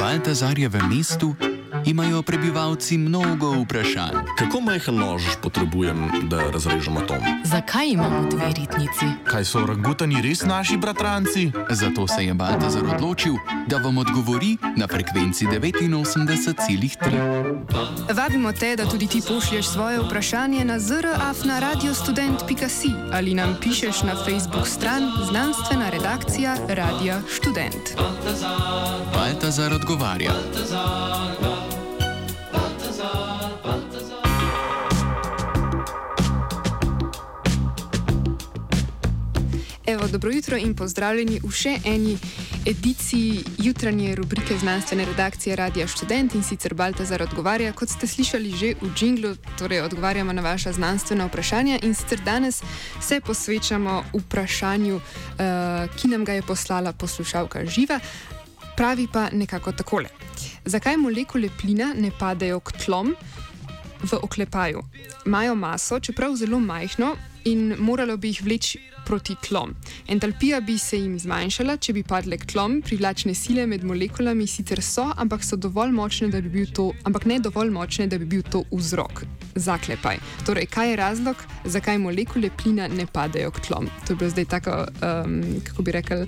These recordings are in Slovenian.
Baltazarjevem mestu imajo prebivalci mnogo vprašanj. Kako majhen nož potrebujem, da razrežem atom? Zakaj imamo dve ritnici? Kaj so orangutani res naši bratranci? Zato se je Baltazar odločil, da vam odgovori na frekvenci 89,3. Vabimo te, da tudi ti pošlješ svoje vprašanje na zraf@radiostudent.si ali nam pišeš na Facebook stran Znanstvena redakcija Radia Študent. Baltazar odgovarja. Evo, dobro jutro in pozdravljeni v še eni ediciji jutranje rubrike Znanstvene redakcije Radia Študent, in sicer Baltazar odgovarja. Kot ste slišali že v džinglu, torej odgovarjamo na vaša znanstvena vprašanja, in sicer danes se posvečamo vprašanju, ki nam ga je poslala poslušalka Živa. Pravi pa nekako takole. Zakaj molekule plina ne padejo k tlom? V oklepaju. Imajo maso, čeprav zelo majhno, in moralo bi jih vleči proti tlom. Entalpija bi se jim zmanjšala, če bi padle k tlom. Privlačne sile med molekulami sicer so, ampak ne dovolj močne, da bi bil to vzrok. Zaklepaj. Torej, kaj je razlog, zakaj molekule plina ne padejo k tlom? To je bilo zdaj tako, kako bi rekel,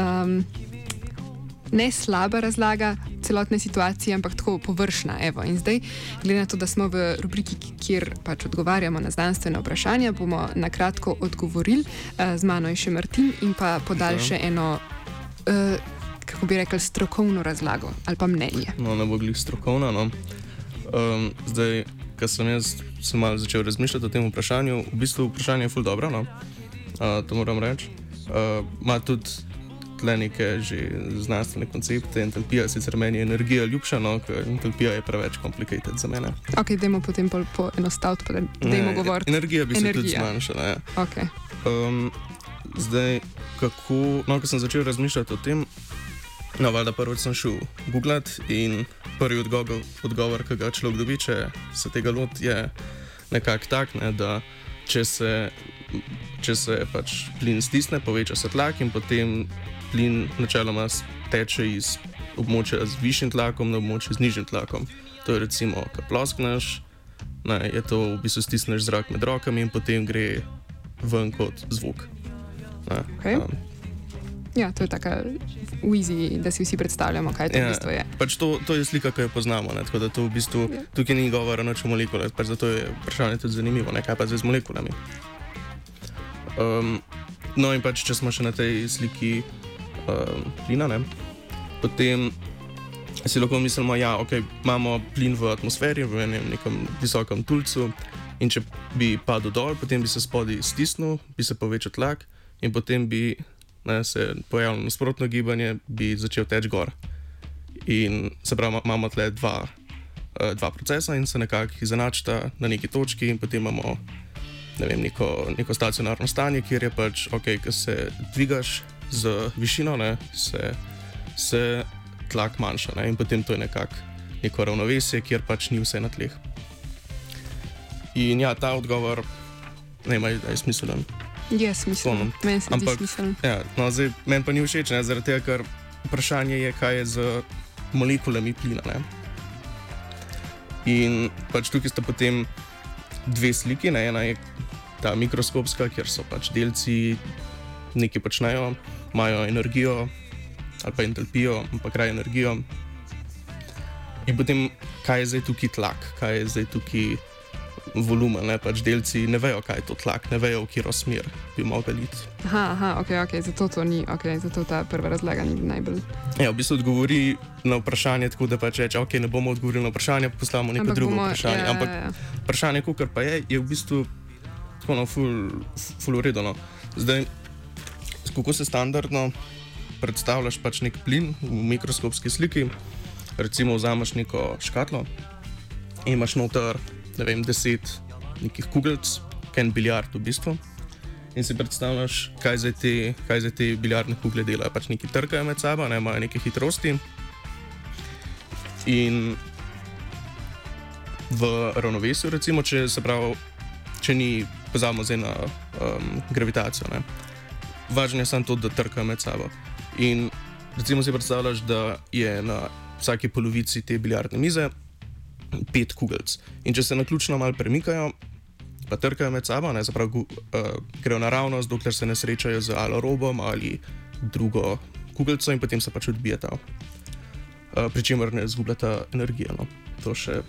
ne slaba razlaga celotne situacije, ampak tako površna. Evo. In zdaj, glede na to, da smo v rubriki, kjer pač odgovarjamo na znanstvene vprašanja, bomo na kratko odgovorili. Z mano je še Martin in pa podal še eno, kako bi rekel, strokovno razlago ali pa mnenje. No, ne bo glih strokovna, no. Zdaj, ko sem malo začel razmišljati o tem vprašanju, v bistvu vprašanje je ful dobro, no. To moram reči. Ma tudi tle neke že znanstvene koncepte. Entalpija, sicer meni je energija ljubša, no, ker entalpija je preveč complicated za mene. Ok, dajmo potem poenostaviti, pa dajmo govoriti. Energija bi se tudi zmanjšala, ja. Ok. Zdaj, kako, no, ko sem začel razmišljati o tem, no, valjda prvič sem šel googlat in prvi odgovor, ki ga človek dobi, če se tega loti, je nekako tak, ne, da če se pač plin stisne, poveča se tlak in potem plin načeloma teče iz območja z višjim tlakom na območje z nižjim tlakom. To je recimo, ko ploskneš, je to v bistvu stisneš zrak med rokami in potem gre ven kot zvok. Okay. Ja, to je taka easy, da si vsi predstavljamo, kaj to v bistvu je. Pač to je slika, ki jo poznamo, ne? Tako da to v bistvu tukaj ni govora noč o molekulah, pač zato je vprašanje tudi zanimivo, ne? Kaj pa zdaj z molekulami. No in pač, če smo še na tej sliki plina, ne? Potem si lahko mislimo, ja, ok, imamo plin v atmosferi, v nekem visokem tulcu, in če bi padel dol, potem bi se spodaj stisnil, bi se povečal tlak in potem bi se pojavilo nasprotno gibanje, bi začel teči gor. In se pravi, imamo tle dva procesa in se nekako izenačita na neki točki in potem imamo, ne vem, neko stacionarno stanje, kjer je pač, ok, ko se dvigaš z višino, ne, se tlak manjša, ne, in potem to je nekako neko ravnovesje, kjer pač ni vse na tleh. In ja, ta odgovor ne ima, da je smiselen. Je smiselen, meni se zdi smiselen. Ja, no, zdaj, meni pa ni všeč, ne, zaradi tega, ker vprašanje je, kaj je z molekulami plina, ne. In pač tukaj sta potem dve sliki, ne, ena je ta mikroskopska, kjer so pač delci nekaj počnejo, imajo energijo ali pa entalpijo, ampak raje energijo. In potem, kaj je zdaj tukaj tlak, kaj je zdaj tukaj volumen, ne, pač delci ne vejo, kaj je to tlak, ne vejo, v katero smer bi mogli iti. Ok, zato to ni, zato ta prva razlaga ni najbolj. Ja, v bistvu odgovori na vprašanje tako, da pač reče, ok, ne bomo odgovorili na vprašanje, postavimo neko drugo vprašanje. Ampak vprašanje, kakor pa je v bistvu tako, no, ful uredano. Zdaj, kako se standardno predstavljaš pač nek plin v mikroskopski sliki, recimo vzameš neko škatlo in imaš noter, ne vem, 10 nekih kugelc, en biljard v bistvu, in si predstavljaš, kaj zdaj te biljardne kugle delajo, pač neki trkajo med sabo, ne, imajo neke hitrosti in v ravnovesju, recimo, če ni, pozabimo zdaj na gravitacijo, ne. Važno je samo to, da trkajo med sabo. In recimo si predstavljaš, da je na vsaki polovici te biliardne mize 5 kugelc. In če se naključno malo premikajo, pa trkajo med sabo, ne, zapravo grejo naravnost, dokler se ne srečajo z alorobom ali drugo kugelco in potem se pač odbijata. Pri čemer ne izgubljata energijo. No. To še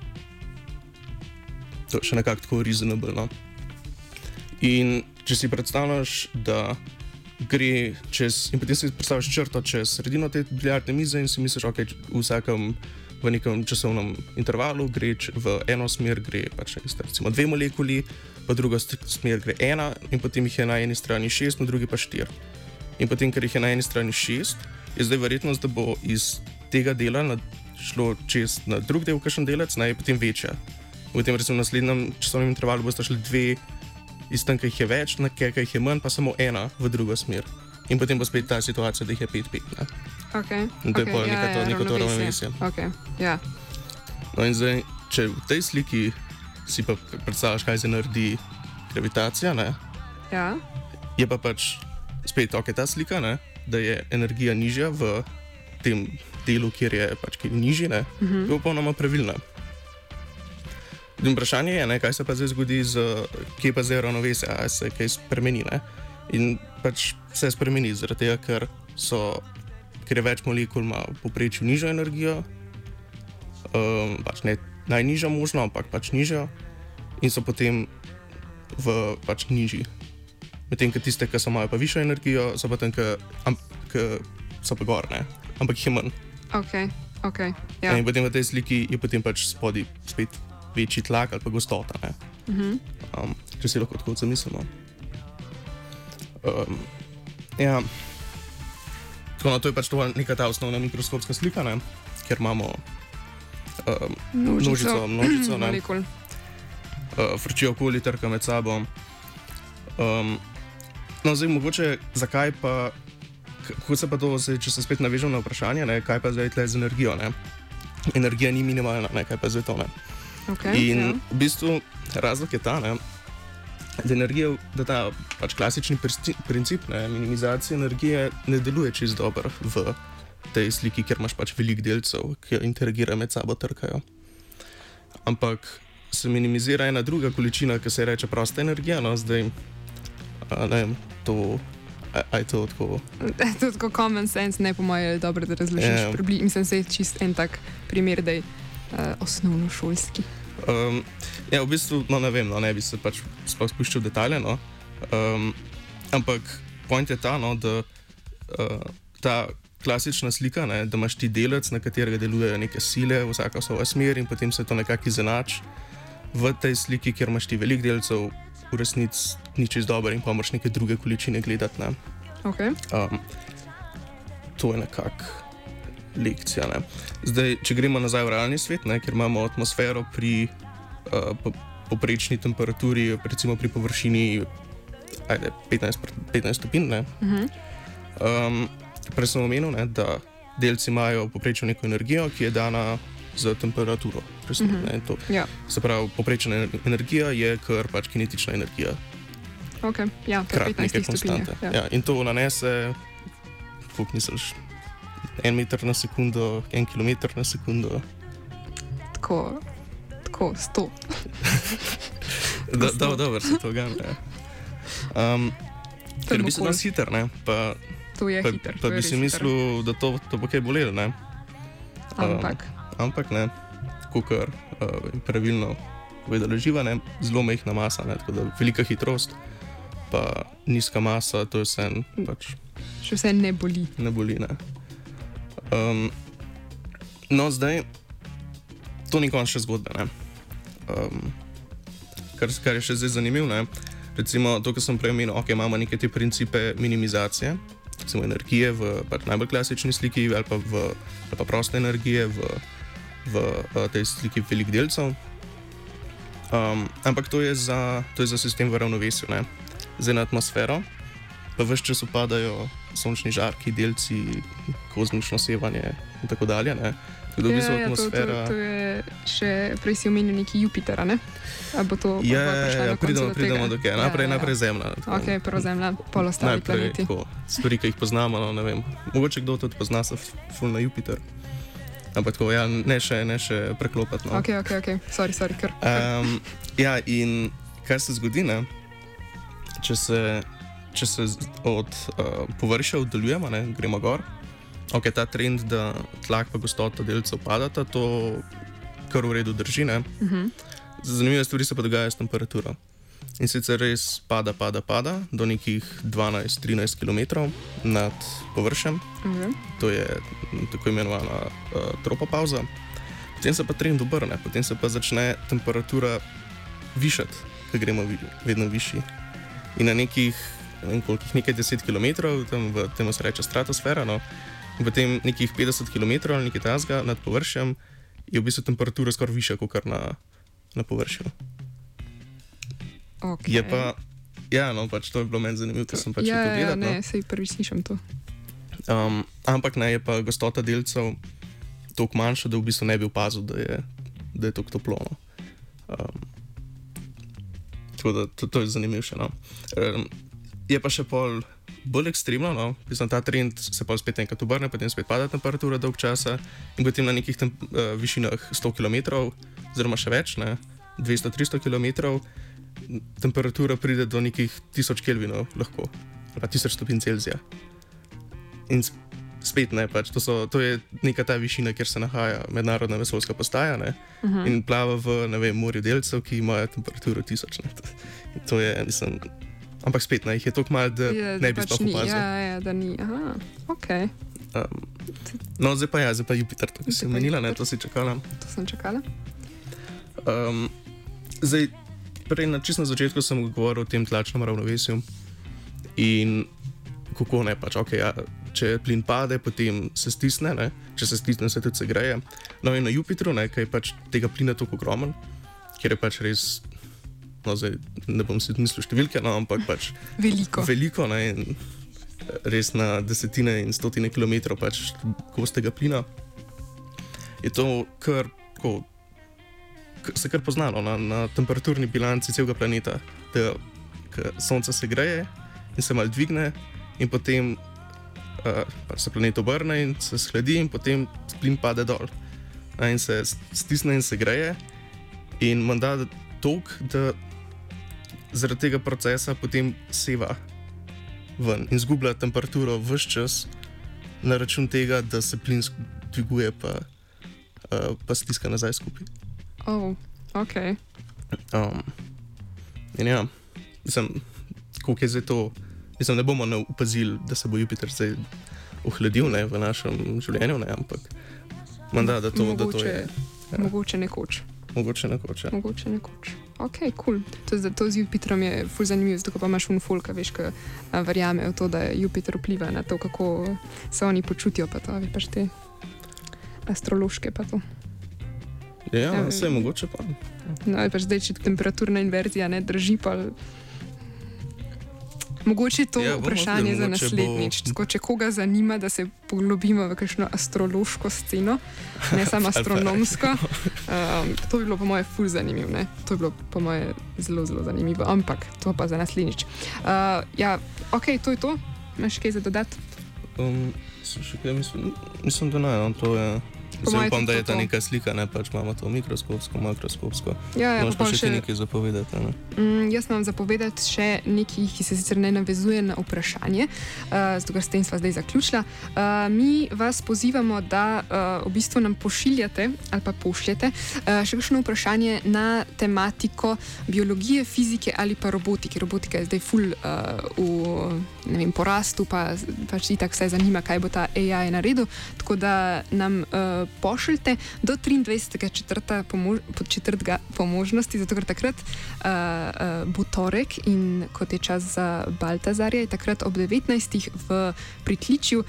nekako tako reasonable. No. In če si predstavljaš, da gre čez, in potem si predstavljaš črto čez sredino te biliardne mize in si misliš, ok, v nekem časovnem intervalu gre v eno smer, gre pač recimo 2 molekuli, pa druga smer gre 1 in potem jih je na eni strani 6, na drugi pa 4. In potem, ker jih je na eni strani 6, je zdaj verjetnost, da bo iz tega dela šlo čez na drug del, kakšen delec, je potem večja. V tem recimo naslednjem časovnem intervalu boste šli 2 iz tam, ki jih je več, na kaj jih je manj, pa samo 1 v drugo smer. In potem bo spet ta situacija, da jih je 5-5. Okay, in to je pa neko to ravnovesje. Okay, ja. No in zdaj, če v tej sliki si pa predstavljaš, kaj se naredi gravitacija, ne? Ja. Je pa pač spet ta slika, ne? Da je energija nižja v tem delu, kjer je pač nižji, ne? Je popolnoma pravilna. In vprašanje je, ne, kaj se pa zdaj zgodi, kje pa zdaj ravnovesje, ali se kaj spremeni. Ne? In pač se spremeni zaradi tega, ker je več molekul ima v povprečju nižjo energijo, pač ne najnižjo možno, ampak pač nižjo, in so potem pač nižji. Medtem, ker tiste, ki so imajo pa višjo energijo, so pa tam, ki so pa gor, ne? Ampak jih je manj. Ok, ja. In potem v tej sliki je potem pač spodaj spet večji tlak ali pa gostota. Če si lahko tako zamislimo. Ja. Tako, no, to je pač neka ta osnovna mikroskopska slika, ne? Kjer imamo množico molekul. Frčijo okoli, trka med sabo. No, zdaj mogoče, zakaj pa, kako se pa to, če se spet navežem na vprašanje, ne? Kaj pa zdaj tle z energijo, ne? Energija ni minimalna, ne? Kaj pa zdaj to, ne? In v bistvu razlog je ta, ne, da ta pač klasični princip, ne, minimizacije energije ne deluje čisto dobro v tej sliki, kjer imaš pač veliko delcev, ki interagirajo med sabo, trkajo. Ampak se minimizira ena druga količina, ki se reče prosta energija, no zdaj, ne vem, je to tako... To je tako common sense, ne po moje dobro, da razložiš. Mislim, se je čist en tak primer, da je osnovnošolski. Ja, v bistvu, no ne vem, no, ne bi se pač sploh spuščal v detalje, no. Ampak point je ta, no, da ta klasična slika, ne, da imaš ti delec, na katerega delujejo neke sile, vsaka svoja smer in potem se to nekako izenači. V tej sliki, kjer imaš ti veliko delcev, v resnici ni čisto dobro in pa moraš neke druge količine gledati, ne. To je nekako lekcija, ne. Zdaj, če gremo nazaj v realni svet, ne, kjer imamo atmosfero pri poprečni temperaturi, recimo pri površini 15 stopinj, ne. Prej sem omenil, ne, da delci imajo poprečno neko energijo, ki je dana za temperaturo. Se pravi, poprečna energija je kar pač kinetična energija. Ja, kar 15 stopinj. Ja, in to nanese, koliko misliš, 1 meter na sekundo, 1 kilometer na sekundo. Tako 100. Dobro se to gane. Ker bi se nas hiter, ne? To je hiter. Pa bi si mislil, da to bo kaj bolelo, ne? Ampak ne, kakor pravilno povedala živa, ne? Zelo majhna masa, ne? Tako da velika hitrost, pa nizka masa, to je vse pač... Še vse ne boli. Ne boli, ne. No, zdaj, to ni končna zgodba, ne. Kar je še zdaj zanimivo, ne. Recimo, to, kar sem prej omenil, imamo neke te principe minimizacije, recimo energije v najbolj klasični sliki ali pa proste energije v tej sliki velik delcev. Ampak to je za sistem v ravnovesju, ne. Zdaj na atmosfero pa ves čas upadajo sončni žarki, delci, kozmično sevanje in tako dalje, ne. Tako da v bistvu atmosfera... To je še prej si omenil neki Jupitera, ne? Pridemo do kje. Najprej Zemlja. Prvo Zemlja, pol ostali planeti. Najprej stvari, ki jih poznamo, no, ne vem. Mogoče kdo tudi pozna se ful na Jupiter. Ampak tako, ja, ne še preklopati. No. Ok, sorry, kar. Ja, in kaj se zgodi, ne? Če se od površja oddaljujemo, ne, gremo gor, ok, ta trend, da tlak pa gostota delcev padata, to kar v redu drži, ne? Zanimive stvari se pa dogajajo s temperaturo. In sicer res pada do nekih 12-13 km nad površjem. To je tako imenovana tropopauza. Potem se pa trend obrne, potem se pa začne temperatura višati, ker gremo vedno višji. In na nekaj 10 km, temu se reče stratosfera, no, in potem nekih 50 km ali nekaj tasga nad površjem je v bistvu temperatura skoraj višja kot na površju. Okay. Je pa, ja, no, pač to je bilo meni zanimivo, ker sem pač to gledal. Ja, ne, sej prvič slišam to. Ampak ne, je pa gostota delcev toliko manjša, da v bistvu ne bi opazil, da je toliko toplo. No. Tako da to je zanimivše. No. Je pa še bolj ekstremno, no. Mislim, ta trend se pa spet enkrat obrne, potem spet pada temperatura dolg časa in potem na nekih višinah 100 km, oziroma še več, ne, 200-300 km, temperatura pride do nekih 1000 kelvinov lahko, ali pa 1000 stopinj Celzija. In spet ne, pač, to je neka ta višina, kjer se nahaja mednarodna vesoljska postaja, ne, in plava v, ne vem, morju delcev, ki imajo temperaturo 1000. Ne. To je, mislim, ampak spet ne, jih je toliko malo, da ne bi sploh opazil. Ja, da ni, aha, ok. No, zdaj pa Jupiter, to si omenila, ne, to si čakala. To sem čakala. Zdaj, prej čisto na začetku sem govoril o tem tlačnem ravnovesju in kako ne, pač, ok, ja, če plin pade, potem se stisne, ne, če se stisne, se tudi segreje. No in na Jupitru, ne, kaj je pač tega plina toliko ogromen, kjer je pač res, no zdaj ne bom si mislil številke, no, ampak pač veliko, ne, in res na desetine in stotine kilometrov pač gostega plina. Je to kar, tako, se kar poznalo na temperaturni bilanci celega planeta, da Sonce se greje in se malo dvigne in potem pač se planet obrne in se shladi in potem plin pade dol. In se stisne in se greje in menda toliko, da zaradi tega procesa potem seva ven in zgublja temperaturo ves čas na račun tega, da se plin dviguje pa stiska nazaj skupaj. Oh, ok. In ja, mislim, koliko je zdaj to, mislim, ne bomo opazili, da se bo Jupiter zdaj ohladil, ne, v našem življenju, ne, ampak menda, da to je. Ja. Mogoče nekoč. Ok, cool. To z Jupitrom je ful zanimivo, zato pa imaš folka, veš, ki verjame v to, da Jupiter vpliva na to, kako se oni počutijo, pa to, veš, te astrološke pa to. Ja, vse je mogoče pa. No, pač zdaj, če temperaturna inverzija ne drži, pa mogoče to vprašanje za naslednjič. Če koga zanima, da se poglobimo v kakšno astrološko sceno, ne samo astronomsko, to bi bilo po moje ful zanimivo, ne? To bi bilo po moje zelo, zelo zanimivo, ampak to pa za naslednjič. Ja, ok, to je to. Imaš kaj za dodati? Še kaj mislim, da ne, to je. Zdaj upam, da je ta neka slika, ne, pač imamo to mikroskopsko, makroskopsko. Ja, imaš pa še nekaj zapovedati, ne? Jaz imam zapovedati še nekaj, ki se sicer ne navezuje na vprašanje, zato ker s tem sva zdaj zaključila. Mi vas pozivamo, da v bistvu nam pošiljate ali pa pošljete še kakšno vprašanje na tematiko biologije, fizike ali pa robotike. Robotika je zdaj ful v porastu, pač itak se zanima, kaj bo ta AI naredil, tako da nam pošljite do 23.4. po možnosti, zato ker takrat bo torek in kot je čas za Baltazarja, je takrat ob 19. v pritličju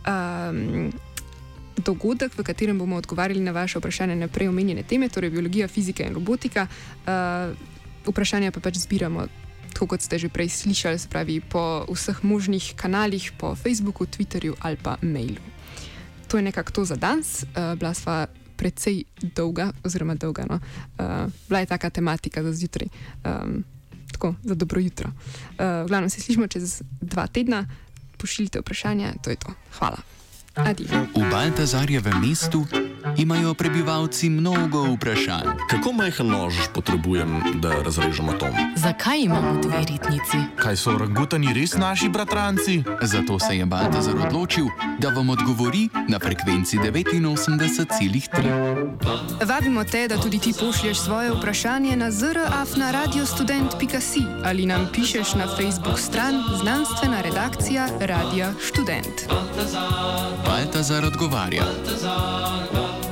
dogodek, v katerem bomo odgovarjali na vaše vprašanje na prej omenjene teme, torej biologija, fizika in robotika. Vprašanja pa pač zbiramo, tako kot ste že prej slišali, se pravi po vseh možnih kanalih, po Facebooku, Twitterju ali pa mailu. To je nekako to za danes. Bila sva precej dolga, no. Bila je taka tematika za zjutraj. Tako, za dobro jutro. V glavnem se slišimo čez 2 tedna. Pošiljite vprašanja, to je to. Hvala. Adijo. V Baltazarjevem mestu imajo prebivalci mnogo vprašanj. Kako majhen nož potrebujem, da razrežem atom? Zakaj imamo dve ritnici? Kaj so orangutani res naši bratranci? Zato se je Baltazar odločil, da vam odgovori na frekvenci 89,3. Vabimo te, da tudi ti pošlješ svoje vprašanje na zraf@radiostudent.si ali nam pišeš na Facebook stran Znanstvena redakcija Radia Študent. Baltazar odgovarja.